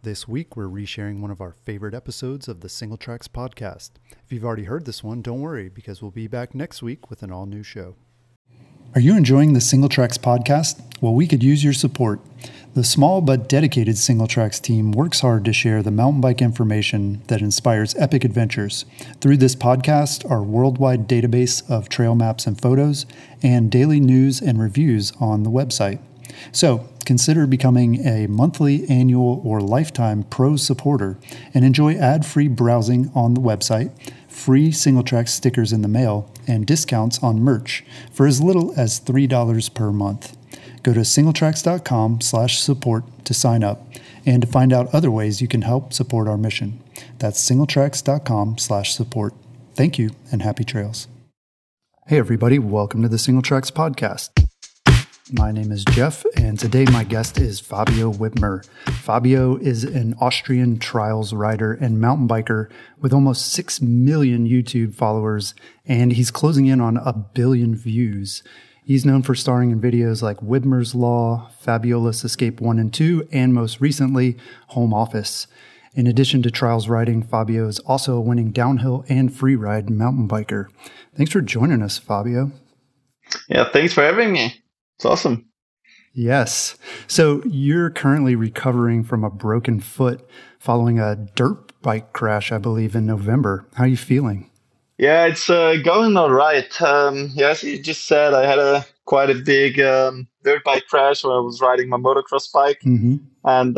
This week, we're resharing one of our favorite episodes of the Single Tracks podcast. If you've already heard this one, don't worry, because we'll be back next week with an all-new show. Are you enjoying the Single Tracks podcast? Well, we could use your support. The small but dedicated Single Tracks team works hard to share the mountain bike information that inspires epic adventures. Through this podcast, our worldwide database of trail maps and photos, and daily news and reviews on the website. So, consider becoming a monthly, annual, or lifetime Pro supporter and enjoy ad-free browsing on the website, free Single Tracks stickers in the mail, and discounts on merch for as little as $3 per month. Go to singletracks.com/support to sign up and to find out other ways you can help support our mission. That's singletracks.com/support. Thank you and happy trails. Hey everybody, welcome to the Single Tracks podcast. My name is Jeff, and today my guest is Fabio Wibmer. Fabio is an Austrian trials rider and mountain biker with almost 6 million YouTube followers, and he's closing in on 1 billion views. He's known for starring in videos like Wibmer's Law, Fabulous Escape 1 and 2, and most recently, Home Office. In addition to trials riding, Fabio is also a winning downhill and freeride mountain biker. Thanks for joining us, Fabio. Yeah, thanks for having me. It's awesome. Yes. So you're currently recovering from a broken foot following a dirt bike crash, I believe, in November. How are you feeling? Yeah, it's going all right. As you just said, I had quite a big dirt bike crash where I was riding my motocross bike. Mm-hmm. And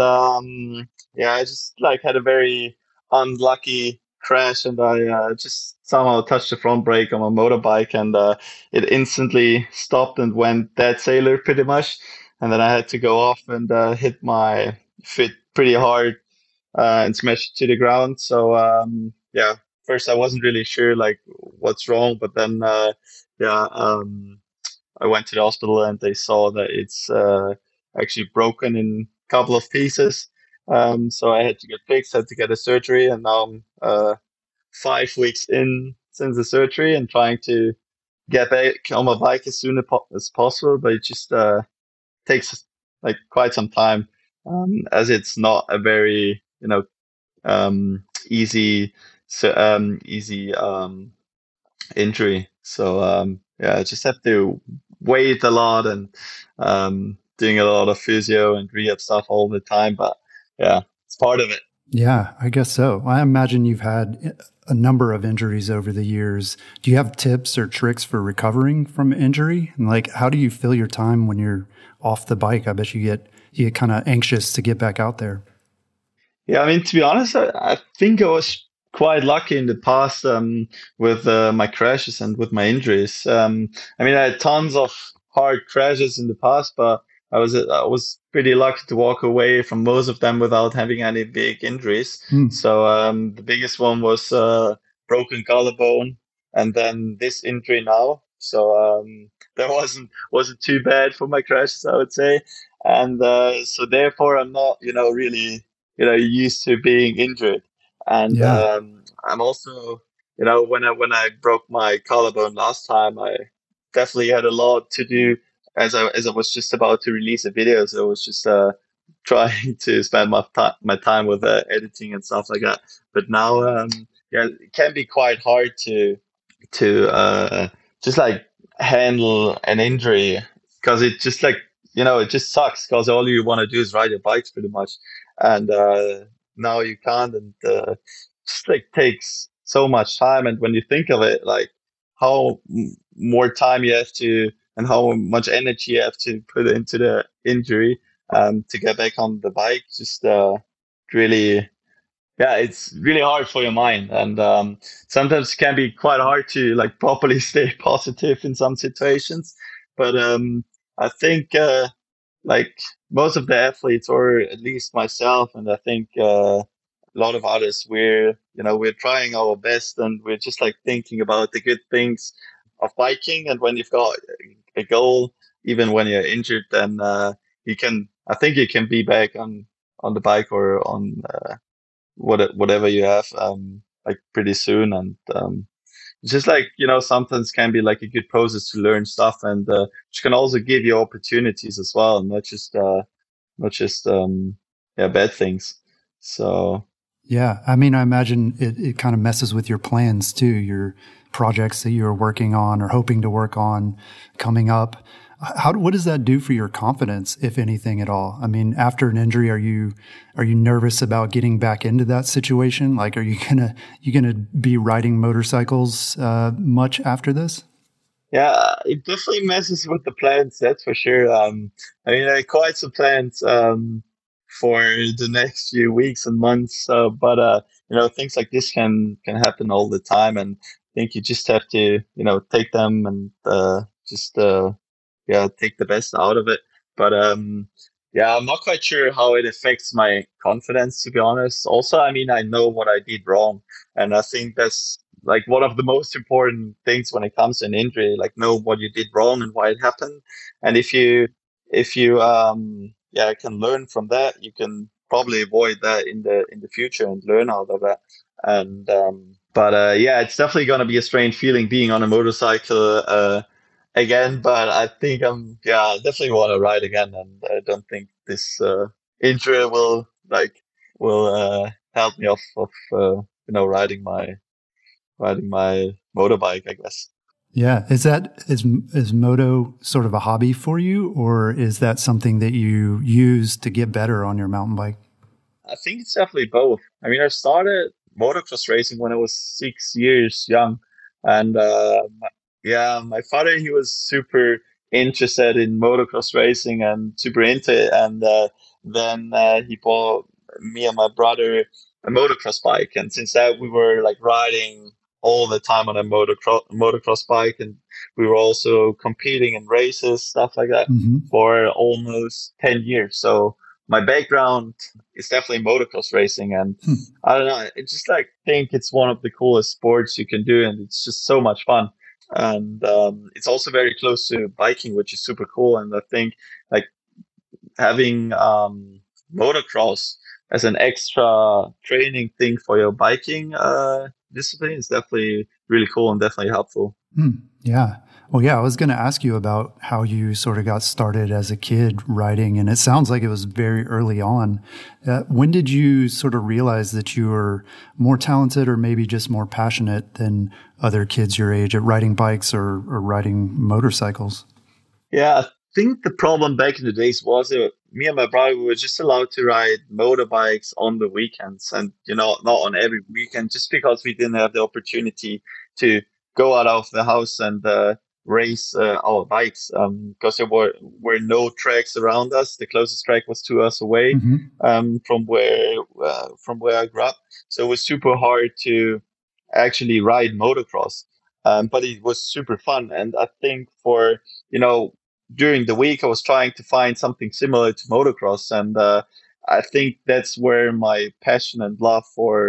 I just had a very unlucky crash, and I just somehow touched the front brake on my motorbike, and it instantly stopped and went dead sailor pretty much. And then I had to go off and hit my foot pretty hard and smash it to the ground. So first I wasn't really sure what's wrong, but then I went to the hospital and they saw that it's actually broken in a couple of pieces. So I had to get fixed, had to get a surgery, and now I'm 5 weeks in since the surgery and trying to get back on my bike as soon as possible. But it just takes quite some time, as it's not a very easy injury. So I just have to wait a lot and doing a lot of physio and rehab stuff all the time. But yeah, it's part of it. Yeah, I guess so. I imagine you've had a number of injuries over the years. Do you have tips or tricks for recovering from injury? And how do you fill your time when you're off the bike? I bet you get kind of anxious to get back out there. Yeah, I mean, to be honest, I think I was quite lucky in the past with my crashes and with my injuries. I had tons of hard crashes in the past, but I was pretty lucky to walk away from most of them without having any big injuries. So the biggest one was broken collarbone, and then this injury now. So that wasn't too bad for my crashes, I would say. And so therefore, I'm not really used to being injured. And I'm also when I broke my collarbone last time, I definitely had a lot to do. As I was just about to release a video, so I was just trying to spend my time with editing and stuff like that. But now, it can be quite hard to just handle an injury, because it just it just sucks, because all you want to do is ride your bikes pretty much, and now you can't, and just takes so much time. And when you think of it, how more time you have to, and how much energy you have to put into the injury to get back on the bike, just really, it's really hard for your mind. And sometimes it can be quite hard to properly stay positive in some situations. But I think most of the athletes, or at least myself, and I think a lot of others, we're trying our best, and we're just thinking about the good things of biking. And when you've got a goal, even when you're injured, then I think you can be back on the bike or on whatever you have pretty soon. And just sometimes can be a good process to learn stuff, and which can also give you opportunities as well, not just bad things. So Yeah. I mean, I imagine it kind of messes with your plans too, your projects that you're working on or hoping to work on coming up. What does that do for your confidence, if anything at all? I mean, after an injury, are you nervous about getting back into that situation? Like, are you gonna be riding motorcycles, much after this? yeah, it definitely messes with the plans, that's for sure. I mean, I quite some plans for the next few weeks and months, but things like this can happen all the time, and I think you just have to, take them and just yeah, take the best out of it. But yeah, I'm not quite sure how it affects my confidence, to be honest. Also, I mean, I know what I did wrong, and I think that's like one of the most important things when it comes to an injury. Like, know what you did wrong and why it happened, and if you yeah, can learn from that, you can probably avoid that in the future and learn out of that. And but yeah, it's definitely going to be a strange feeling being on a motorcycle again, but I think yeah, I definitely want to ride again, and I don't think this injury will help me off of riding my motorbike, I guess. Yeah. Is moto sort of a hobby for you, or is that something that you use to get better on your mountain bike? I think it's definitely both. I mean, I started motocross racing when I was 6 years young, and yeah, my father, he was super interested in motocross racing and super into it, and then he bought me and my brother a motocross bike, and since that we were like riding all the time on a motocross bike, and we were also competing in races, stuff like that, Hmm. for almost 10 years. So my background is definitely motocross racing, and Hmm. I don't know, I just like think it's one of the coolest sports you can do, and it's just so much fun. And it's also very close to biking, which is super cool. And I think like having motocross as an extra training thing for your biking discipline is definitely really cool and definitely helpful. Hmm. Yeah. Well, yeah, I was going to ask you about how you sort of got started as a kid riding, and it sounds like it was very early on. When did you sort of realize that you were more talented or maybe just more passionate than other kids your age at riding bikes or riding motorcycles? Yeah, I think the problem back in the days was me and my brother, we were just allowed to ride motorbikes on the weekends, and not on every weekend, just because we didn't have the opportunity to go out of the house and race our bikes, because there were no tracks around us. The closest track was 2 hours away Hmm. from where I grew up, so it was super hard to actually ride motocross. But it was super fun, and I think for you know during the week I was trying to find something similar to motocross, and I think that's where my passion and love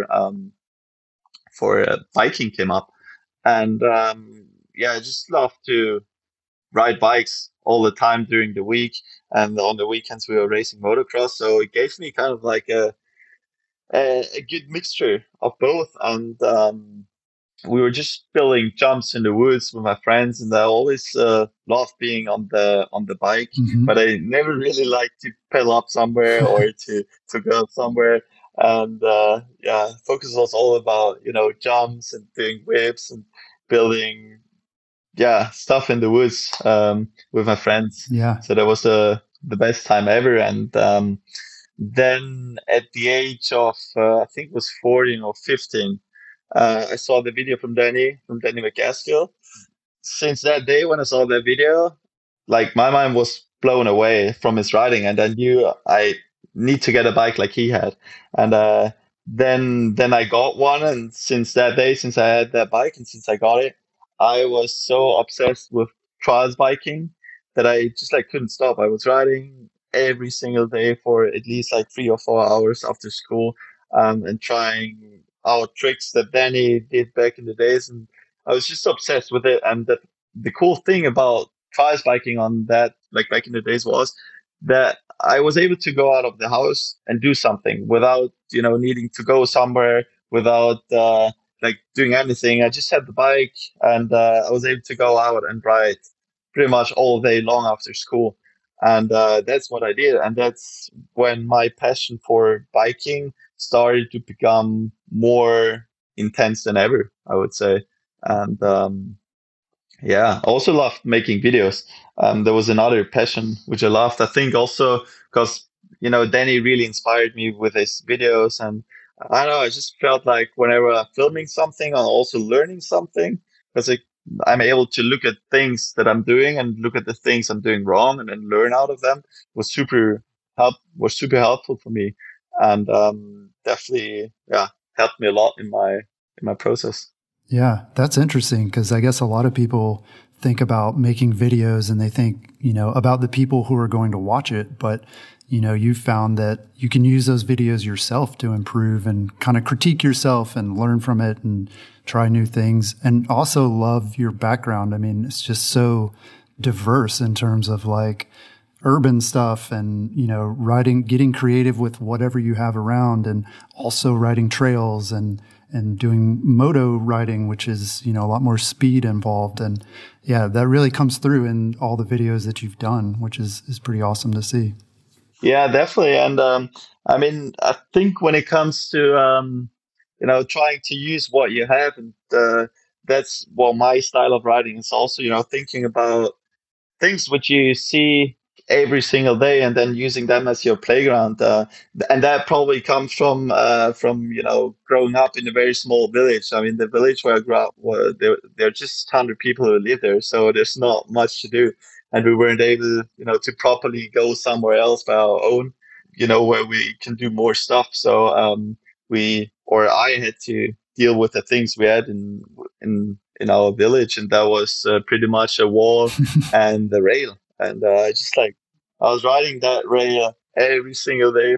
for biking came up. And yeah, I just love to ride bikes all the time during the week, and on the weekends we were racing motocross. So it gave me kind of like a good mixture of both, and we were just building jumps in the woods with my friends, and I always loved being on the bike, but Hmm. I never really liked to pedal up somewhere or to go somewhere. And yeah, focus was all about jumps and doing whips and building yeah stuff in the woods with my friends. Yeah. So that was the best time ever. And then at the age of I think it was 14 or 15, I saw the video from Danny McCaskill. Since that day when I saw that video, like my mind was blown away from his riding, and I knew I need to get a bike like he had. And then I got one, and since that day, since I had that bike, and since I got it, I was so obsessed with trials biking that I just like couldn't stop. I was riding every single day for at least like 3 or 4 hours after school, and trying out tricks that Danny did back in the days, and I was just obsessed with it. And the cool thing about trials biking on that, like back in the days, was that I was able to go out of the house and do something without, needing to go somewhere, without like doing anything. I just had the bike, and I was able to go out and ride pretty much all day long after school. And that's what I did. And that's when my passion for biking started to become more intense than ever, I would say. And yeah, I also loved making videos. There was another passion which I loved. I think also because Danny really inspired me with his videos, and I don't know. I just felt like whenever I'm filming something, I'm also learning something because I'm able to look at things that I'm doing and look at the things I'm doing wrong and then learn out of them. Was super helpful for me, and definitely helped me a lot in my process. Yeah, that's interesting because I guess a lot of people think about making videos and they think, about the people who are going to watch it. But, you've found that you can use those videos yourself to improve and kind of critique yourself and learn from it and try new things, and also love your background. I mean, it's just so diverse in terms of like urban stuff and, writing, getting creative with whatever you have around, and also riding trails and doing moto riding, which is, a lot more speed involved. And yeah, that really comes through in all the videos that you've done, which is pretty awesome to see. Yeah, definitely. And I mean, I think when it comes to trying to use what you have, and that's my style of riding is also, thinking about things which you see every single day and then using them as your playground. And that probably comes from growing up in a very small village. I mean, the village where I grew up, there are just 100 people who live there, so there's not much to do. And we weren't able, to properly go somewhere else by our own, where we can do more stuff. So I had to deal with the things we had in our village, and that was pretty much a wall and the rail. And I was riding that rail every single day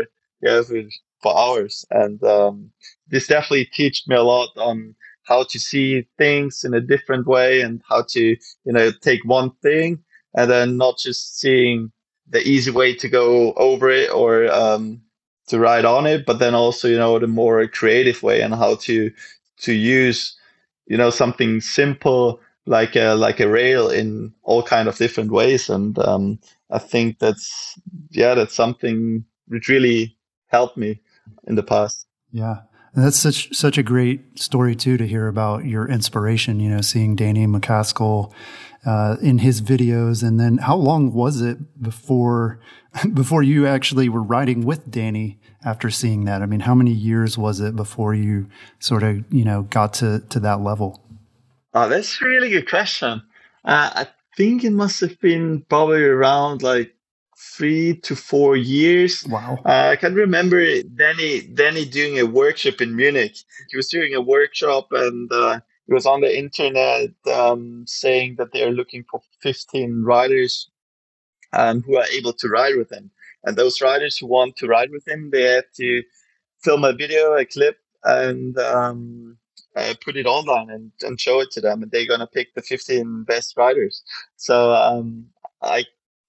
for hours. And this definitely taught me a lot on how to see things in a different way and how to take one thing and then not just seeing the easy way to go over it or to ride on it, but then also the more creative way and how to use something simple like a rail in all kind of different ways. And I think that's something which really helped me in the past. Yeah. And that's such a great story too, to hear about your inspiration, seeing Danny MacAskill in his videos. And then how long was it before you actually were riding with Danny after seeing that? I mean, how many years was it before you sort of, got to that level? Oh, that's a really good question. I think it must have been probably around like 3 to 4 years. Wow. I can remember Danny doing a workshop in Munich. He was doing a workshop and he was on the internet saying that they are looking for 15 riders who are able to ride with him. And those riders who want to ride with him, they have to film a video, a clip, and put it online and show it to them. And they're going to pick the 15 best riders. So I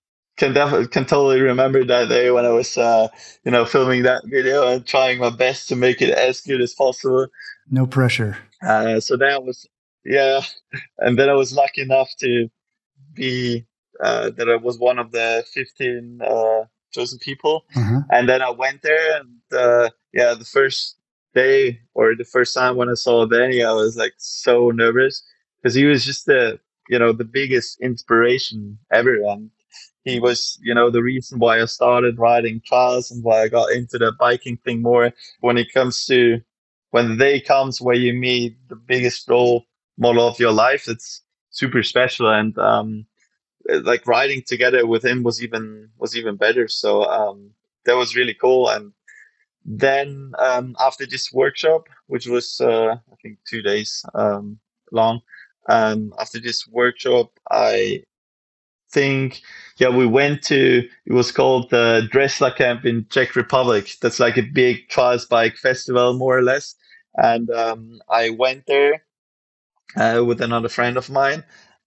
can totally remember that day when I was, filming that video and trying my best to make it as good as possible. No pressure. So that was, yeah. And then I was lucky enough to be that I was one of the 15 chosen people. Uh-huh. And then I went there, and the first day or the first time when I saw Danny, I was like so nervous because he was just the biggest inspiration ever, and he was the reason why I started riding trials and why I got into the biking thing more. When it comes to when the day comes where you meet the biggest role model of your life, it's super special. And like riding together with him was even better. So that was really cool. And then after this workshop, which was I think 2 days long, after this workshop, I think we went to, it was called the Dresla Camp in Czech Republic. That's like a big trials bike festival, more or less. And I went there with another friend of mine,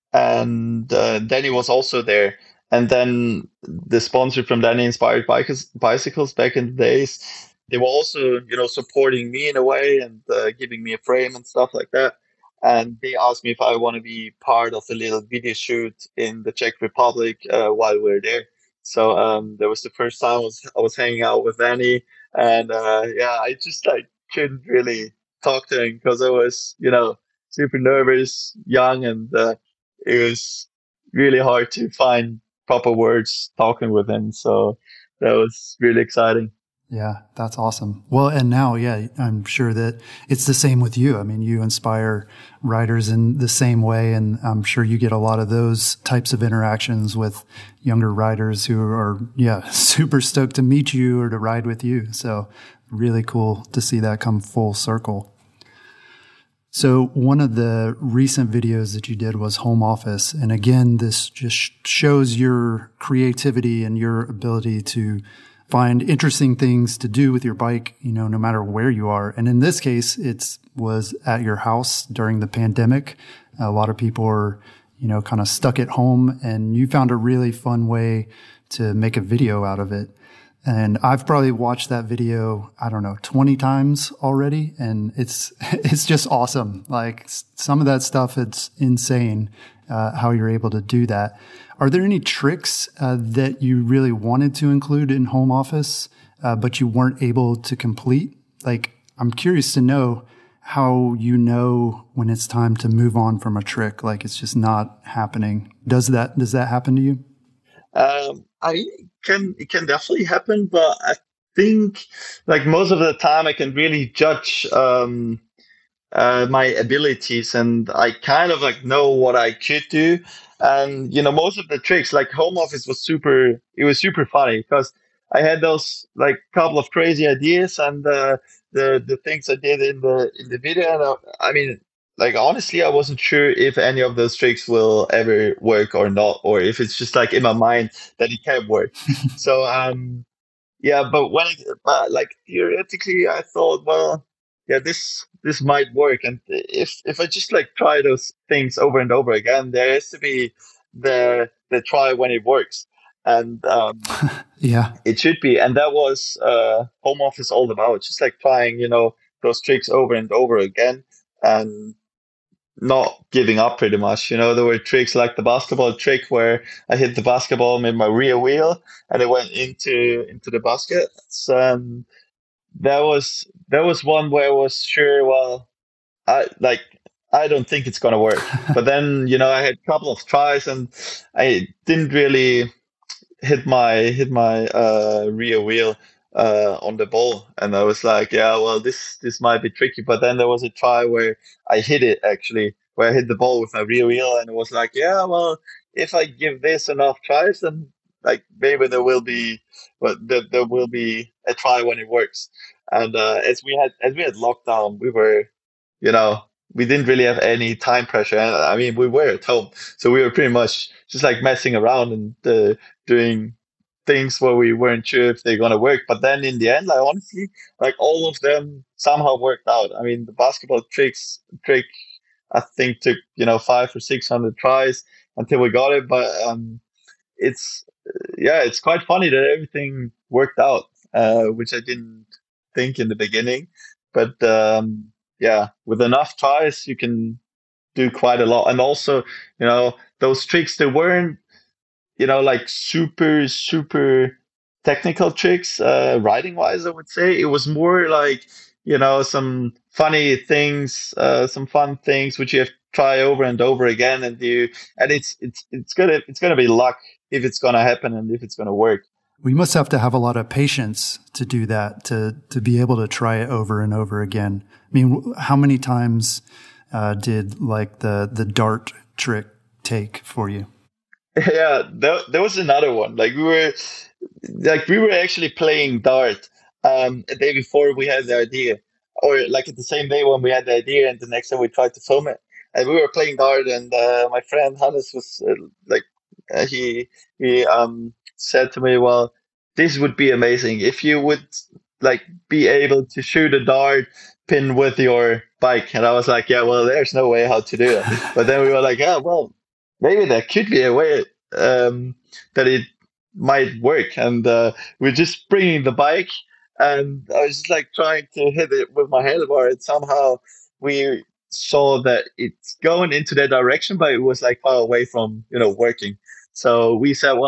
and Danny was also there. And then the sponsor from Danny Inspired Bicycles back in the days, they were also, supporting me in a way and giving me a frame and stuff like that. And they asked me if I want to be part of the little video shoot in the Czech Republic while we're there. So that was the first time I was hanging out with Annie, and yeah, I just like couldn't really talk to him because I was, super nervous, young, and it was really hard to find proper words talking with him. So that was really exciting. Yeah, that's awesome. Well, and now, yeah, I'm sure that it's the same with you. I mean, you inspire riders in the same way, and I'm sure you get a lot of those types of interactions with younger riders who are, yeah, super stoked to meet you or to ride with you. So really cool to see that come full circle. So one of the recent videos that you did was home office. And again, this just shows your creativity and your ability to find interesting things to do with your bike, no matter where you are. And in this case, it was at your house during the pandemic. A lot of people are, kind of stuck at home, and you found a really fun way to make a video out of it. And I've probably watched that video, I don't know, 20 times already. And it's just awesome. Like some of that stuff, it's insane, how you're able to do that. Are there any tricks, that you really wanted to include in home office, but you weren't able to complete? Like, I'm curious to know how you know when it's time to move on from a trick. Like it's just not happening. Does that happen to you? I it can definitely happen, but I think like most of the time I can really judge my abilities, and I kind of like know what I could do. And most of the tricks, like home office it was super funny because I had those like couple of crazy ideas, and the things I did in the video. And I mean, like honestly, I wasn't sure if any of those tricks will ever work or not, or if it's just like in my mind that it can work. So yeah, but like theoretically, I thought, well, yeah, this might work, and if I just like try those things over and over again, there has to be the try when it works, and Yeah. it should be, and that was home office all about, just like trying, those tricks over and over again, and not giving up pretty much. There were tricks like the basketball trick where I hit the basketball with my rear wheel and it went into the basket. So, that was one where I was sure, well, I like I don't think it's gonna work. But then, I had a couple of tries and I didn't really hit my rear wheel on the ball, and I was like, yeah, well, this might be tricky. But then there was a try where I hit it actually, where I hit the ball with my rear wheel, and it was like, yeah, well, if I give this enough tries, then like maybe there will be a try when it works. And as we had lockdown, you know, we didn't really have any time pressure. And I mean, we were at home, so we were pretty much just like messing around and doing things where we weren't sure if they're gonna work. But then in the end, like honestly, like all of them somehow worked out. I mean, the basketball trick I think took 500 or 600 tries until we got it. But it's yeah, it's quite funny that everything worked out, which I didn't think in the beginning. But yeah, with enough tries, you can do quite a lot. And also, those tricks, they weren't like super, super technical tricks, riding wise, I would say. It was more like, some funny things, some fun things which you have to try over and over again, and it's gonna be luck if it's gonna happen and if it's gonna work. We must have to have a lot of patience to do that, to be able to try it over and over again. I mean, how many times did like the dart trick take for you? Yeah, there was another one. Like we were actually playing dart a day before we had the idea, or like at the same day when we had the idea, and the next day we tried to film it. And we were playing dart, and my friend Hannes was like, he said to me, "Well, this would be amazing if you would like be able to shoot a dart pin with your bike." And I was like, "Yeah, well, there's no way how to do it." But then we were like, "Yeah, well, maybe there could be a way that it might work." And we're just bringing the bike, and I was just like trying to hit it with my handlebar, and somehow we saw that it's going into that direction, but it was like far away from working. So we said, well,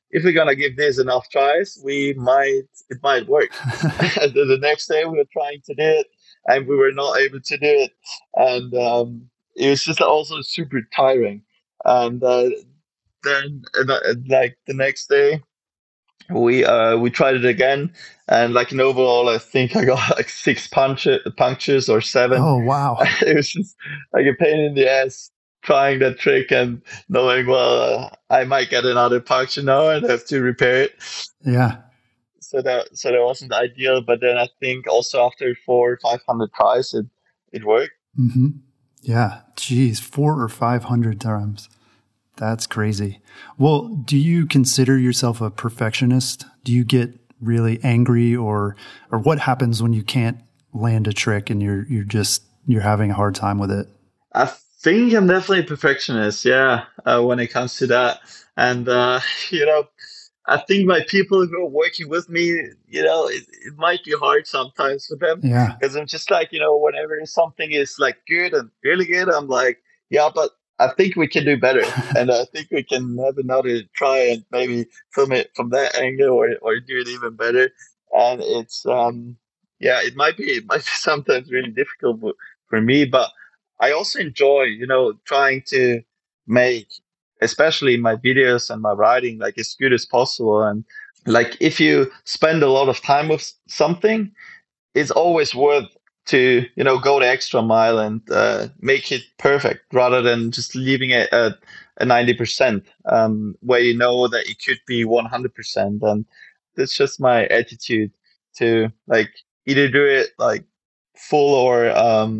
if we're gonna give this enough tries, it might work. And then the next day we were trying to do it, and we were not able to do it, and it was just also super tiring. And then like the next day we tried it again, and like in overall I think I got like punctures or 7. Oh, wow. It was just like a pain in the ass trying that trick and knowing, well, I might get another puncture now and have to repair it. Yeah. So that wasn't ideal, but then I think also after 400 or 500 tries it worked. Mm-hmm. Yeah. Geez, 400 or 500 times. That's crazy. Well, do you consider yourself a perfectionist? Do you get really angry or what happens when you can't land a trick and you're having a hard time with it? I think I'm definitely a perfectionist, yeah, when it comes to that. And, you know, I think my people who are working with me, you know, it might be hard sometimes for them. Yeah. Because I'm just like, you know, whenever something is like good and really good, I'm like, yeah, but I think we can do better. And I think we can have another try and maybe film it from that angle or do it even better. And it's, yeah, it might be sometimes really difficult for me, but I also enjoy, you know, trying to make, especially my videos and my writing, like as good as possible. And like if you spend a lot of time with something, it's always worth to, you know, go the extra mile and make it perfect rather than just leaving it at a 90%, where you know that it could be 100%. And that's just my attitude to like either do it like full or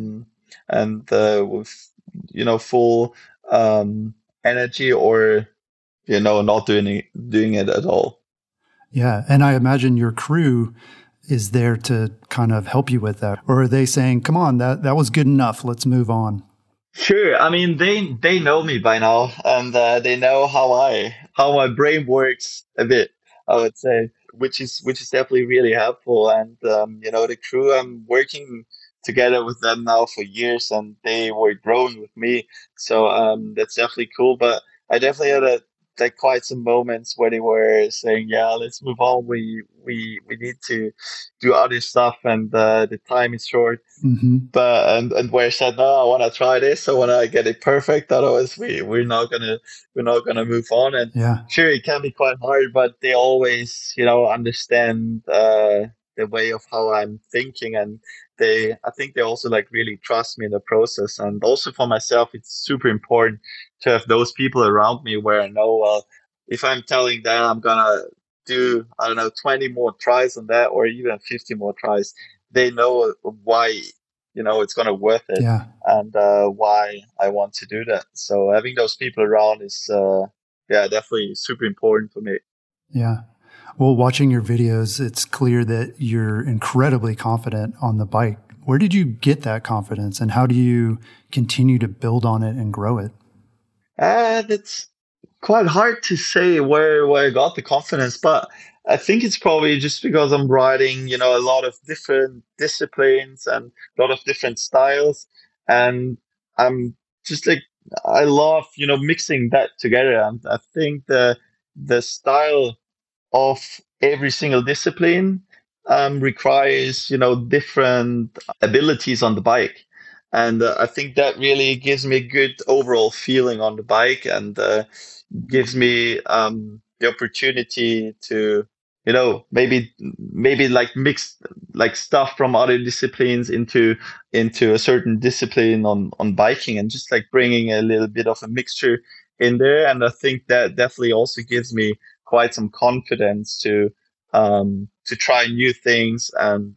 with, you know, full energy, or, you know, not doing it at all. Yeah. And I imagine your crew is there to kind of help you with that. Or are they saying, come on, that was good enough, let's move on? Sure. I mean, they know me by now, and they know how my brain works a bit, I would say, which is definitely really helpful. And you know, the crew, I'm working together with them now for years, and they were growing with me, so that's definitely cool. But I definitely had like quite some moments where they were saying, "Yeah, let's move on. We need to do other stuff, and the time is short." Mm-hmm. But and where I said, no, I want to try this. I want to get it perfect. Otherwise, we're not gonna move on. And Yeah. sure, it can be quite hard, but they always, you know, understand the way of how I'm thinking, and I think they also like really trust me in the process. And also for myself, it's super important to have those people around me where I know, well, if I'm telling them I'm gonna do, I don't know, 20 more tries on that, or even 50 more tries, they know why, you know, it's gonna worth it. Yeah. And why I want to do that. So having those people around is definitely super important for me. Yeah. Well, watching your videos, it's clear that you're incredibly confident on the bike. Where did you get that confidence, and how do you continue to build on it and grow it? That's quite hard to say where I got the confidence, but I think it's probably just because I'm riding, you know, a lot of different disciplines and a lot of different styles, and I'm just like, I love, you know, mixing that together. And I think the style of every single discipline requires, you know, different abilities on the bike. And I think that really gives me a good overall feeling on the bike, and gives me the opportunity to, you know, maybe like mix like stuff from other disciplines into a certain discipline on biking, and just like bringing a little bit of a mixture in there. And I think that definitely also gives me quite some confidence to try new things. And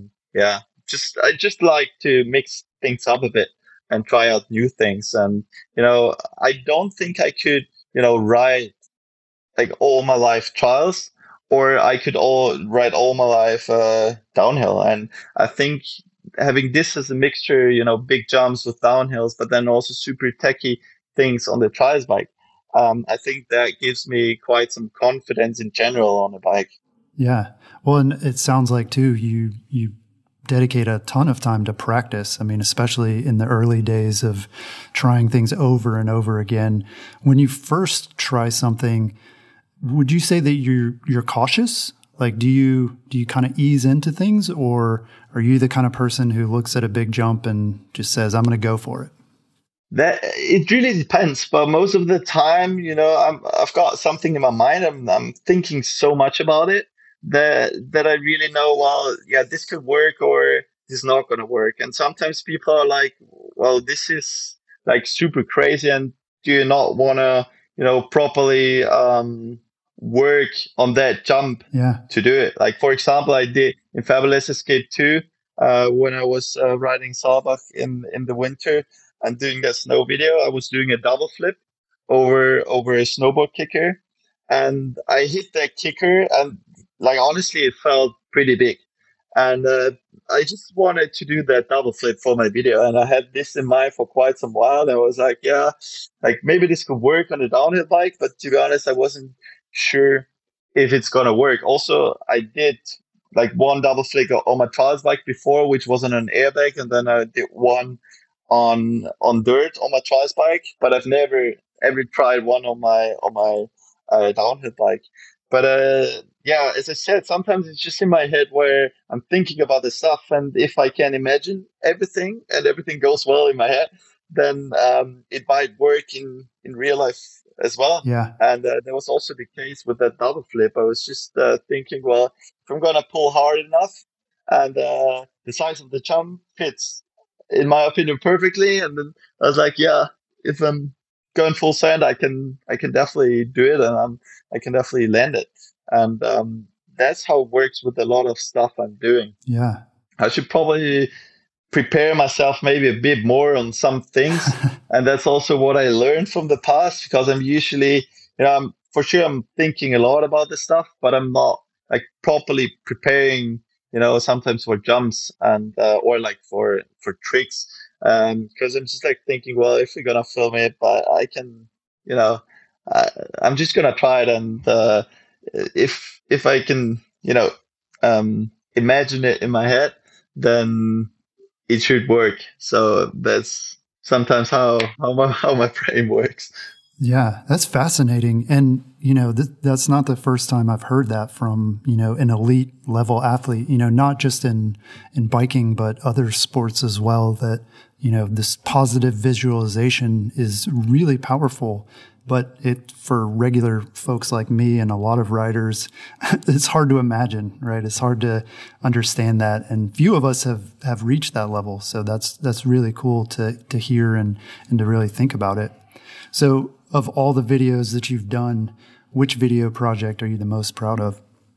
I just like to mix things up a bit and try out new things. And, you know, I don't think I could, you know, ride like all my life trials, or I could ride all my life downhill. And I think having this as a mixture, you know, big jumps with downhills, but then also super techy things on the trials bike, I think that gives me quite some confidence in general on the bike. Yeah. Well, and it sounds like too, you dedicate a ton of time to practice. I mean, especially in the early days of trying things over and over again. When you first try something, would you say that you're cautious? Like, do you kind of ease into things, or are you the kind of person who looks at a big jump and just says, I'm going to go for it? That it really depends, but most of the time, I've got something in my mind. I'm thinking so much about it that I really know. Well, yeah, this could work or this is not going to work. And sometimes people are like, "Well, this is like super crazy, and do you not want to, properly work on that jump to do it?" Like for example, I did in Fabulous Escape 2 when I was riding Saalbach in the winter. And doing that snow video, I was doing a double flip over a snowboard kicker, and I hit that kicker, and like honestly, it felt pretty big, and I just wanted to do that double flip for my video, and I had this in mind for quite some while. And I was like, yeah, like maybe this could work on a downhill bike, but to be honest, I wasn't sure if it's gonna work. Also, I did like one double flip on my trials bike before, which was on an airbag, and then I did one on dirt on my trials bike, but I've never ever tried one on my downhill bike. But yeah, as I said, sometimes it's just in my head where I'm thinking about the stuff, and if I can imagine everything and everything goes well in my head, then it might work in real life as well. Yeah. And that was also the case with that double flip. I was just thinking, well, if I'm gonna pull hard enough and the size of the jump fits, in my opinion, perfectly. And then I was like, yeah, if I'm going full send, I can definitely do it, and I can definitely land it. And that's how it works with a lot of stuff I'm doing. Yeah. I should probably prepare myself maybe a bit more on some things. And that's also what I learned from the past, because I'm usually, for sure I'm thinking a lot about this stuff, but I'm not like properly preparing, sometimes for jumps and or like for tricks, because I'm just like thinking, well, if we're gonna film it, but I can, I'm just gonna try it, and if I can, imagine it in my head, then it should work. So that's sometimes how my brain works. Yeah, that's fascinating. And, that's not the first time I've heard that from, an elite level athlete, not just in biking, but other sports as well, that, this positive visualization is really powerful. But for regular folks like me and a lot of riders, it's hard to imagine, right? It's hard to understand that. And few of us have reached that level. So that's really cool to hear and to really think about it. So of all the videos that you've done, which video project are you the most proud of?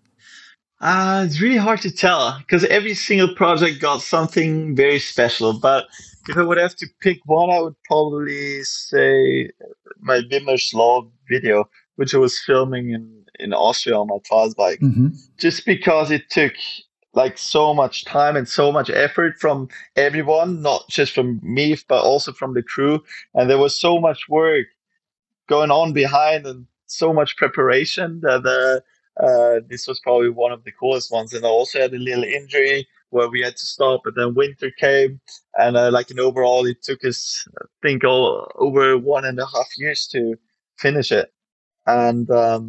It's really hard to tell, because every single project got something very special. But if I would have to pick one, I would probably say my Wimmer's Law video, which I was filming in Austria on my trials bike. Mm-hmm. Just because it took like so much time and so much effort from everyone, not just from me, but also from the crew. And there was so much work going on behind and so much preparation that this was probably one of the coolest ones. And I also had a little injury where we had to stop, but then winter came, and overall it took us, I think, all over 1.5 years to finish it. And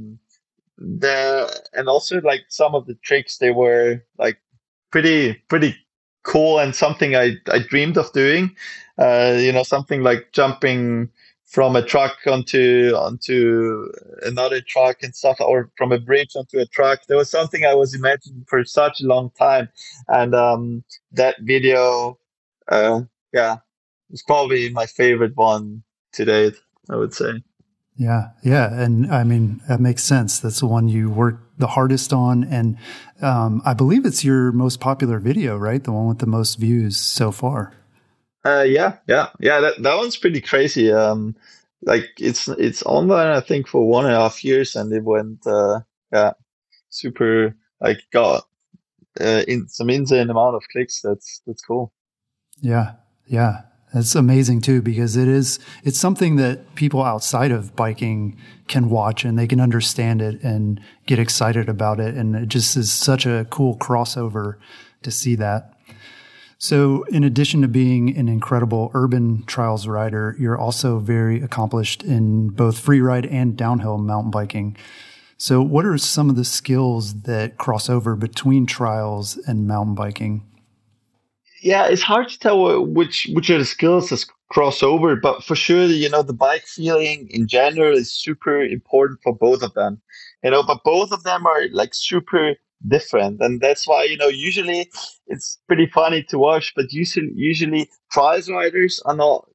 also like some of the tricks, they were like pretty cool, and something I dreamed of doing. Something like jumping from a truck onto another truck and stuff, or from a bridge onto a truck. There was something I was imagining for such a long time, and that video, it's probably my favorite one to date, I would say. Yeah. And I mean, that makes sense. That's the one you worked the hardest on. And I believe it's your most popular video, right? The one with the most views so far. Yeah. That one's pretty crazy. Like it's online, I think, for 1.5 years, and it went, super, like got in some insane amount of clicks. That's cool. Yeah. It's amazing too, because it's something that people outside of biking can watch, and they can understand it and get excited about it. And it just is such a cool crossover to see that. So in addition to being an incredible urban trials rider, you're also very accomplished in both freeride and downhill mountain biking. So what are some of the skills that cross over between trials and mountain biking? Yeah, it's hard to tell which are the skills that cross over, but for sure, the bike feeling in general is super important for both of them. But both of them are like super different, and that's why usually it's pretty funny to watch. But usually trials riders are not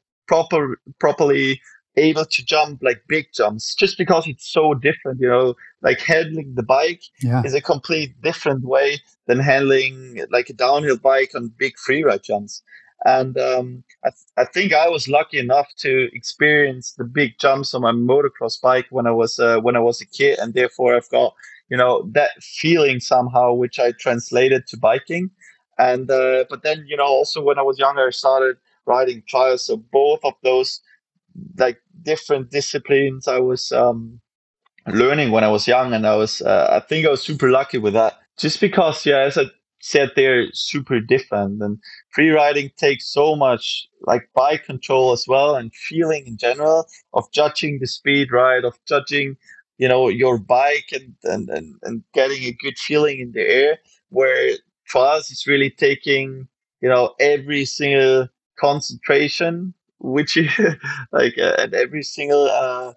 properly able to jump like big jumps just because it's so different. Like handling the bike Yeah. is a complete different way than handling like a downhill bike on big freeride jumps. And I think I was lucky enough to experience the big jumps on my motocross bike when I was a kid, and therefore I've got that feeling somehow, which I translated to biking. And but then also when I was younger, I started riding trials. So both of those like different disciplines I was learning when I was young, and I think I was super lucky with that. Just because, yeah, as I said, they're super different, and free riding takes so much like bike control as well, and feeling in general of judging the speed, right? Of judging, your bike and getting a good feeling in the air. Where trials is really taking, every single concentration, which you like, and every single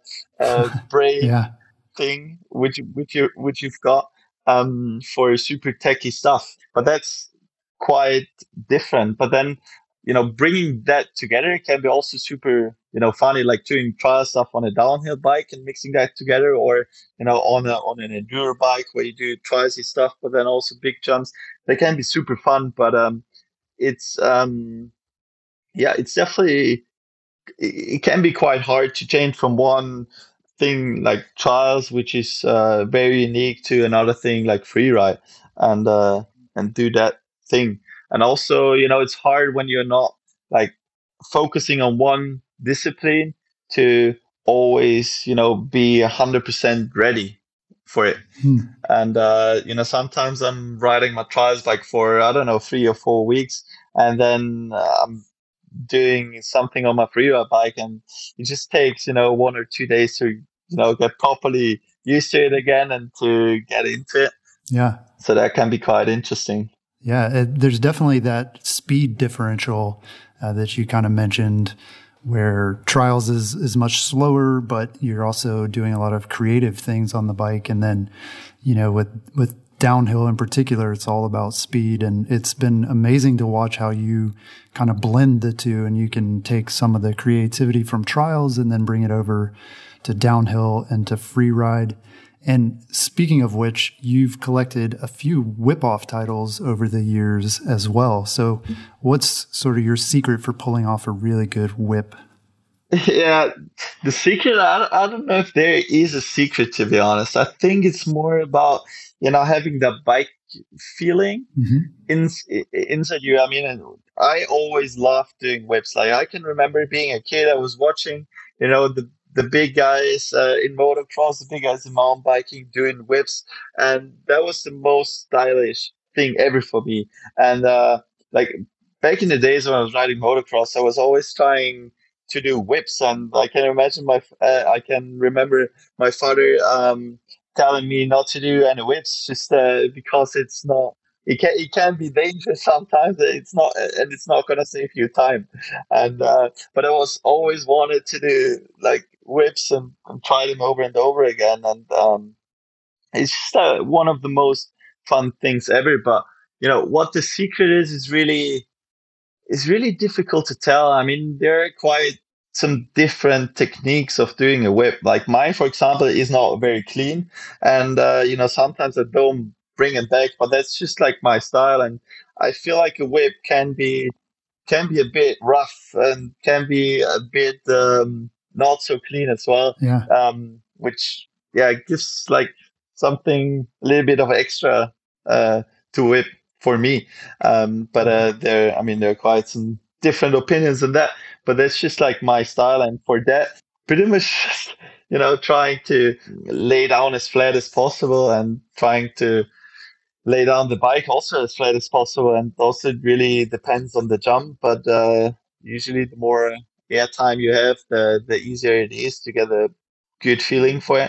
brain Yeah. thing which you've got for super techy stuff. But that's quite different. But then bringing that together can be also super funny, like doing trial stuff on a downhill bike and mixing that together, or on an enduro bike where you do trialsy stuff, but then also big jumps. They can be super fun. But it's yeah, it's definitely it can be quite hard to change from one thing like trials, which is very unique, to another thing like freeride, and do that thing. And also, it's hard when you're not like focusing on one discipline to always, be 100% ready for it. Hmm. And sometimes I'm riding my trials like for I don't know 3 or 4 weeks, and then I'm doing something on my freeride bike, and it just takes 1 or 2 days to get properly used to it again and to get into it. Yeah. So that can be quite interesting. Yeah. There's definitely that speed differential that you kind of mentioned, where trials is much slower, but you're also doing a lot of creative things on the bike. And then, with downhill in particular, it's all about speed. And it's been amazing to watch how you kind of blend the two, and you can take some of the creativity from trials and then bring it over to downhill and to free ride. And speaking of which, you've collected a few whip-off titles over the years as well. So what's sort of your secret for pulling off a really good whip? Yeah, the secret, I don't know if there is a secret, to be honest. I think it's more about, having the bike feeling Mm-hmm. inside you. I mean, and I always loved doing whips. Like I can remember being a kid, I was watching, the big guys in motocross, the big guys in mountain biking doing whips, and that was the most stylish thing ever for me. And like back in the days when I was riding motocross, I was always trying to do whips, and I can remember my father telling me not to do any whips, just because it can be dangerous sometimes. It's not, and it's not gonna save you time. And but I was always wanted to do like whips and try them over and over again. And it's just one of the most fun things ever. But what the secret is really it's really difficult to tell. I mean, there are quite some different techniques of doing a whip. Like mine, for example, is not very clean, and sometimes I don't bring it back. But that's just like my style, and I feel like a whip can be a bit rough and can be a bit not so clean as well. Yeah. Which yeah gives like something a little bit of extra to whip for me. But there are quite some different opinions on that. But that's just like my style, and for that, pretty much just, trying to lay down as flat as possible, and trying to lay down the bike also as flat as possible. And also, it really depends on the jump. But usually, the more air time you have, the easier it is to get a good feeling for it.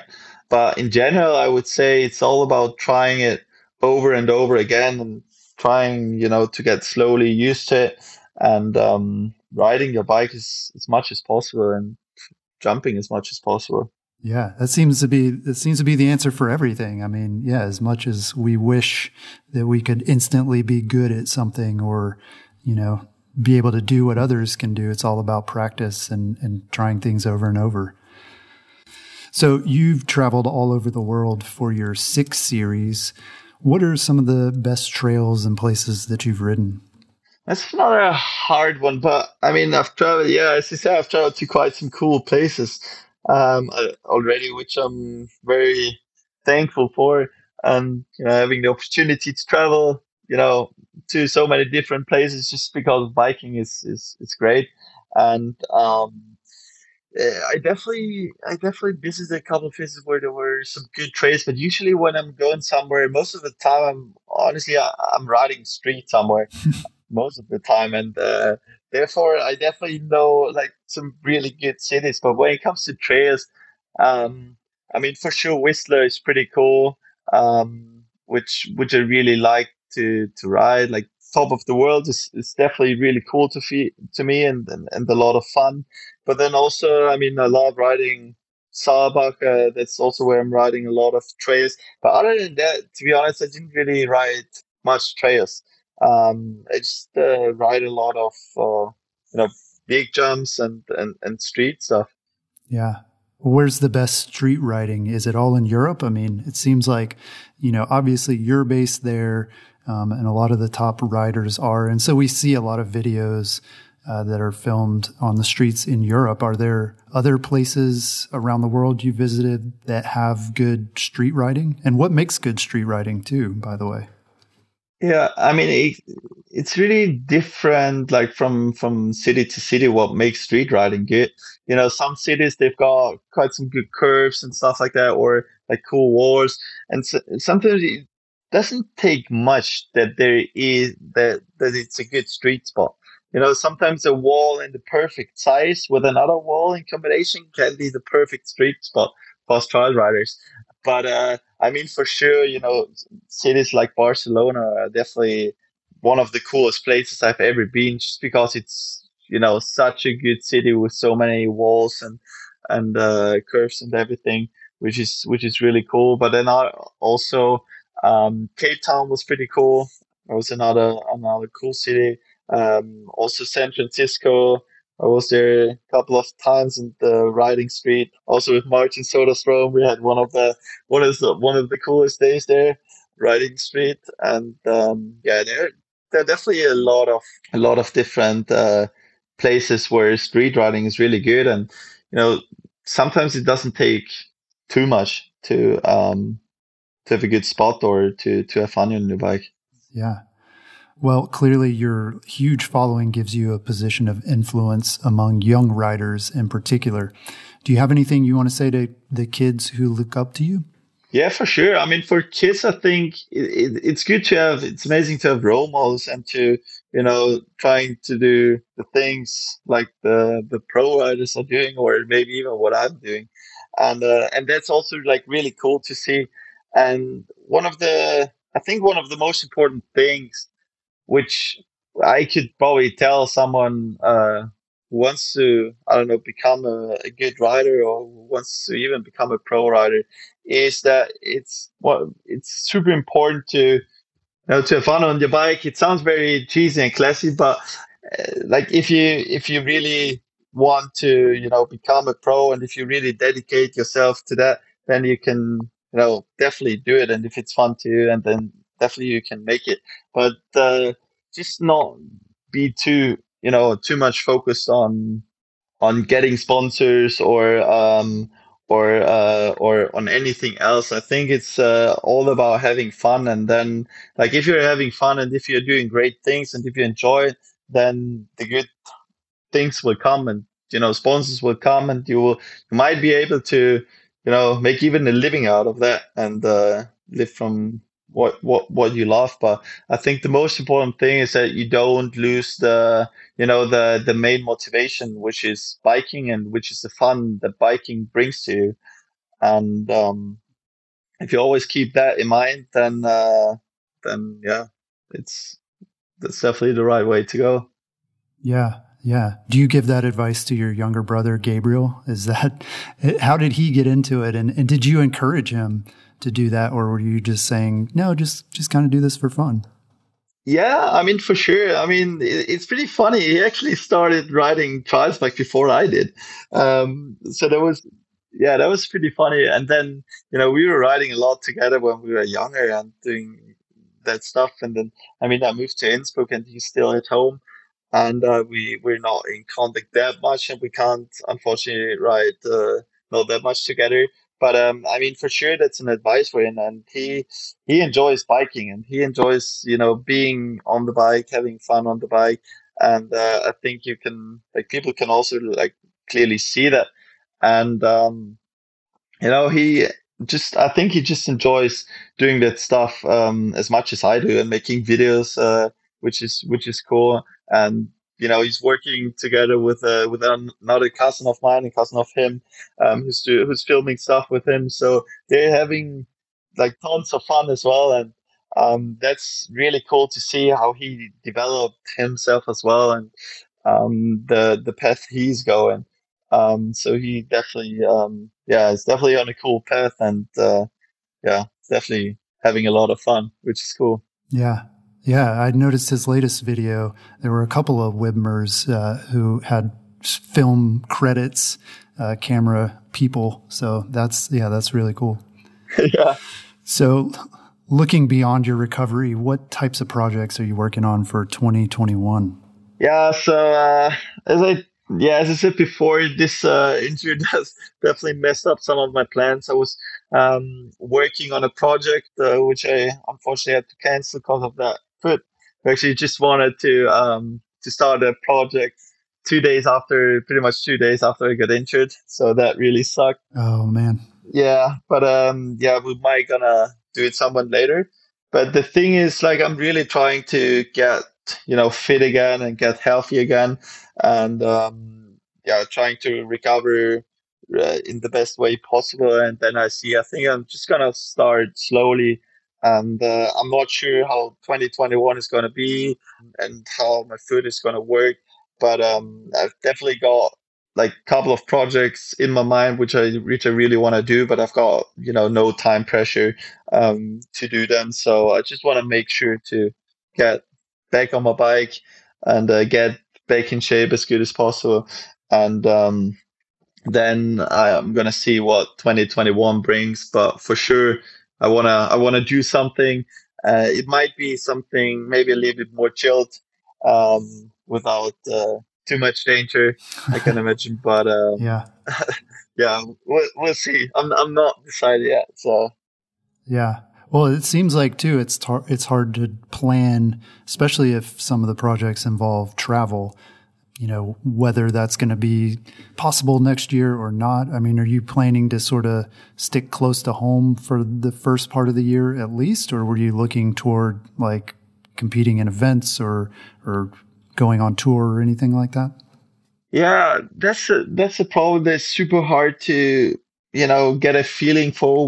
But in general, I would say it's all about trying it over and over again and trying, to get slowly used to it and riding your bike as much as possible and jumping as much as possible. Yeah, that seems to be the answer for everything. I mean, yeah, as much as we wish that we could instantly be good at something or, be able to do what others can do, it's all about practice and trying things over and over. So you've traveled all over the world for your 6 series. What are some of the best trails and places that you've ridden? That's another hard one, but I mean, I've traveled, yeah, as you said, I've traveled to quite some cool places already, which I'm very thankful for. And, having the opportunity to travel, to so many different places just because of biking is great. And I definitely visited a couple of places where there were some good trails, but usually when I'm going somewhere, most of the time I'm riding street somewhere most of the time, and therefore I definitely know like some really good cities. But when it comes to trails, um, I mean for sure Whistler is pretty cool, which I really like to ride. Like top of the world is definitely really cool to me and a lot of fun. But then also, I mean, I love riding Saarbach. That's also where I'm riding a lot of trails. But other than that, to be honest, I didn't really ride much trails. I just ride a lot of big jumps and street stuff. Yeah. Where's the best street riding? Is it all in Europe? I mean, it seems like, obviously you're based there, and a lot of the top riders are. And so we see a lot of videos that are filmed on the streets in Europe. Are there other places around the world you visited that have good street riding? And what makes good street riding too, by the way? Yeah, I mean it's really different, like from city to city, what makes street riding good. Some cities they've got quite some good curves and stuff like that, or like cool walls, and sometimes it doesn't take much that there is that it's a good street spot. Sometimes a wall in the perfect size with another wall in combination can be the perfect street spot for us trail riders. But I mean, for sure, cities like Barcelona are definitely one of the coolest places I've ever been, just because it's such a good city with so many walls and curves and everything, which is really cool. But then also Cape Town was pretty cool. It was another cool city. Also San Francisco. I was there a couple of times in the riding street. Also with Martin Soderstrom, we had one of the coolest days there, riding street. And yeah, there are definitely a lot of different places where street riding is really good. And sometimes it doesn't take too much to have a good spot or to have fun on your bike. Yeah. Well, clearly your huge following gives you a position of influence among young riders in particular. Do you have anything you want to say to the kids who look up to you? Yeah, for sure. I mean, for kids, I think it's good to have, it's amazing to have role models and to, trying to do the things like the pro riders are doing, or maybe even what I'm doing. And that's also like really cool to see. And I think one of the most important things which I could probably tell someone who wants to, I don't know, become a good rider or who wants to even become a pro rider, is that it's super important to have fun on your bike. It sounds very cheesy and classy, but like if you really want to become a pro, and if you really dedicate yourself to that, then you can definitely do it. And if it's fun to you, and then definitely you can make it. But just not be too much focused on getting sponsors or on anything else. I think it's all about having fun. And then, like, if you're having fun and if you're doing great things and if you enjoy it, then the good things will come, and sponsors will come, and you might be able to make even a living out of that, and live from what you love. But I think the most important thing is that you don't lose the main motivation, which is biking and which is the fun that biking brings to you. And if you always keep that in mind, then yeah, it's that's definitely the right way to go. Yeah. Yeah. Do you give that advice to your younger brother, Gabriel? How did he get into it? And did you encourage him to do that? Or were you just saying, no, just kind of do this for fun? Yeah, I mean, for sure. I mean, it's pretty funny. He actually started riding trials bike before I did. So yeah, that was pretty funny. And then, we were riding a lot together when we were younger and doing that stuff. And then, I mean, I moved to Innsbruck and he's still at home. And we're not in contact that much, and we can't unfortunately ride not that much together. But I mean, for sure, that's an advice for him, and he enjoys biking, and he enjoys being on the bike, having fun on the bike, and I think you can like people can also like clearly see that, and he just I think he just enjoys doing that stuff as much as I do and making videos, which is cool. And he's working together with another cousin of mine, a cousin of him, who's filming stuff with him. So they're having like tons of fun as well, and that's really cool to see how he developed himself as well, and the path he's going. So he definitely, yeah, it's definitely on a cool path, and yeah, definitely having a lot of fun, which is cool. Yeah. Yeah. I noticed his latest video. There were a couple of Wibmers who had film credits, camera people. So that's really cool. Yeah. So looking beyond your recovery, what types of projects are you working on for 2021? Yeah. So as I said before, this injury has definitely messed up some of my plans. I was working on a project which I unfortunately had to cancel because of that foot. I actually just wanted to start a project pretty much 2 days after I got injured. So that really sucked. Oh man. Yeah, but yeah, we might gonna do it someone later. But the thing is, like, I'm really trying to get fit again and get healthy again, and yeah, trying to recover in the best way possible. And then I think I'm just gonna start slowly, and I'm not sure how 2021 is gonna be and how my foot is gonna work, but I've definitely got like a couple of projects in my mind which I really want to do, but I've got no time pressure to do them. So I just want to make sure to get back on my bike and get back in shape as good as possible. And then I'm gonna see what 2021 brings. But for sure, I wanna do something. It might be something maybe a little bit more chilled, without too much danger, I can imagine. But Yeah. yeah, we'll see. I'm not decided yet. So Yeah. Well, it seems like too, it's hard to plan, especially if some of the projects involve travel, whether that's going to be possible next year or not. I mean, are you planning to sort of stick close to home for the first part of the year at least, or were you looking toward like competing in events or going on tour or anything like that? yeah, that's a problem that's super hard to get a feeling for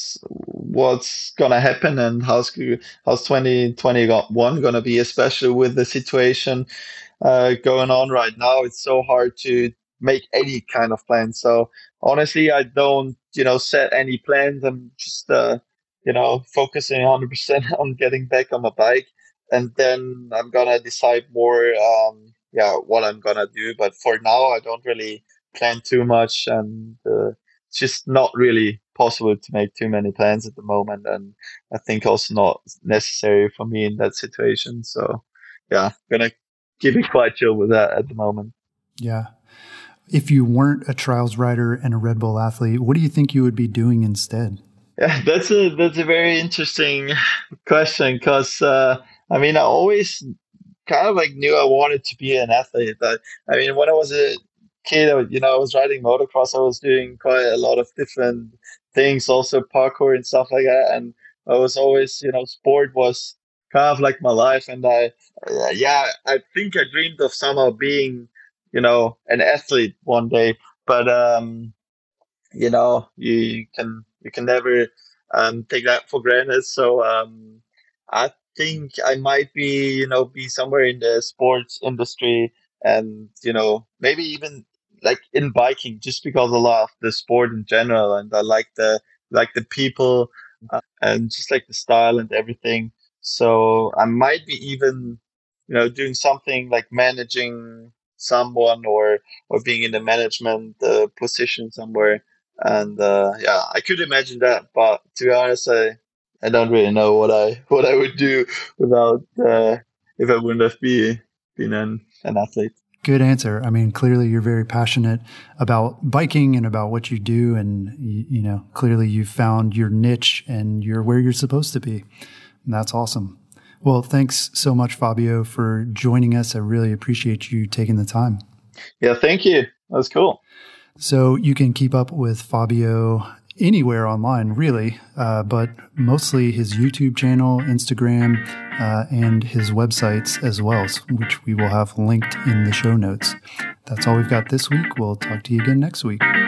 what's gonna happen and how's 2021 gonna be, especially with the situation going on right now. It's so hard to make any kind of plan. So honestly, I don't set any plans. I'm just focusing 100% on getting back on my bike, and then I'm gonna decide more. Yeah, what I'm gonna do. But for now, I don't really plan too much, and it's just not really possible to make too many plans at the moment. And I think also not necessary for me in that situation. So yeah, gonna keep it quite chill with that at the moment. Yeah. If you weren't a trials rider and a Red Bull athlete, what do you think you would be doing instead? Yeah, that's a very interesting question because I mean I always kind of like knew I wanted to be an athlete. But I mean, when I was a kid, I was riding motocross. I was doing quite a lot of different things, also parkour and stuff like that. And I was always, sport was kind of like my life. And yeah, I think I dreamed of somehow being, an athlete one day. But you can never take that for granted. So I think I might be somewhere in the sports industry, and maybe even like in biking, just because I love the sport in general, and I like the people, and just like the style and everything. So I might be even doing something like managing someone, or being in a management position somewhere. And yeah, I could imagine that, but to be honest, I don't really know what I would do without if I wouldn't have been an athlete. Good answer. I mean, clearly you're very passionate about biking and about what you do. And, clearly you've found your niche and you're where you're supposed to be. And that's awesome. Well, thanks so much, Fabio, for joining us. I really appreciate you taking the time. Yeah, thank you. That was cool. So you can keep up with Fabio anywhere online, really, but mostly his YouTube channel, Instagram, and his websites as well, which we will have linked in the show notes. That's all we've got this week. We'll talk to you again next week.